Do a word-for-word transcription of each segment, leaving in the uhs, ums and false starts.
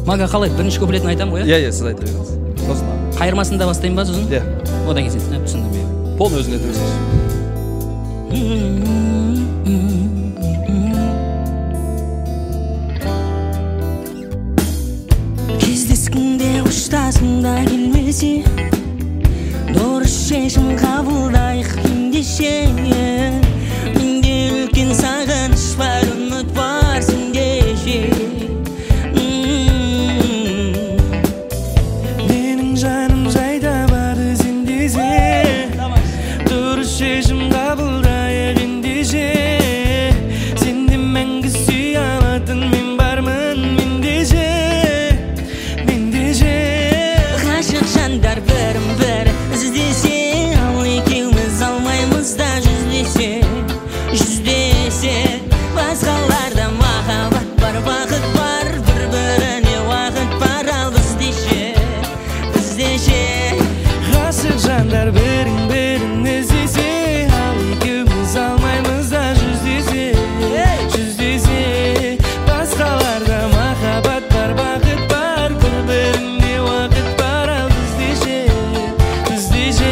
Мага қалай? Бірінші куплетін айтам ғой, Иә, иә, сіз айта беріңіз. Сосын қайырмасында бастайын ба сосын? Иә. Одан кейін сен түсіндім мен. Пол өзіне айтыңыз. Кездескіңде ұштасыңда келмесе, дұрыс шешім қабылдайық ендеше. Менде үлкен сағыныш бар, үміт бар сендеше. Менің жаным жайда барды сендесе, дұрыс шешім қабылдайық ендеше. Сенде мәңгі сүй алатын мен бармын мендеше. Мендеше ғашық жандар бірін бірі іздесе, ал екеуміз алмаймыз да жүздесе. Жүздесе басқаларда махаббат бар, бақыт бар, бір-біріне уақыт бар, ал біздеше, біздеше ғашық жандар бірін бірін іздесе, ал екеуміз алмаймыз да жүздесе. Жүздесе басқаларда махаббат бар, бақыт бар, бір-біріне уақыт бар, ал біздеше, біздеше.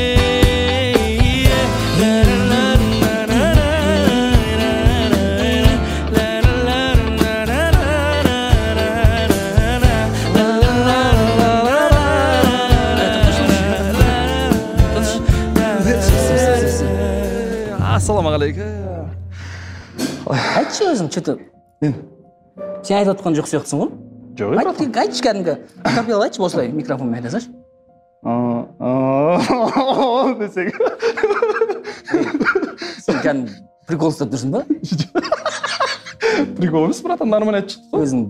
Ассалаумағалейкум. Айтшы өзің, что-то. Мен. Сен айтып отқан жоқ сияқтысың ғой? Жоқ, Айт, тек айтшы кәдімгі. Акапелла айтшы осылай, микрофонмен айта салшы. Десең. Сен кәдімгі прикол ұстап тұрсың ба? Прикол емес, братан, нормально айтып шықты ғой. Өзің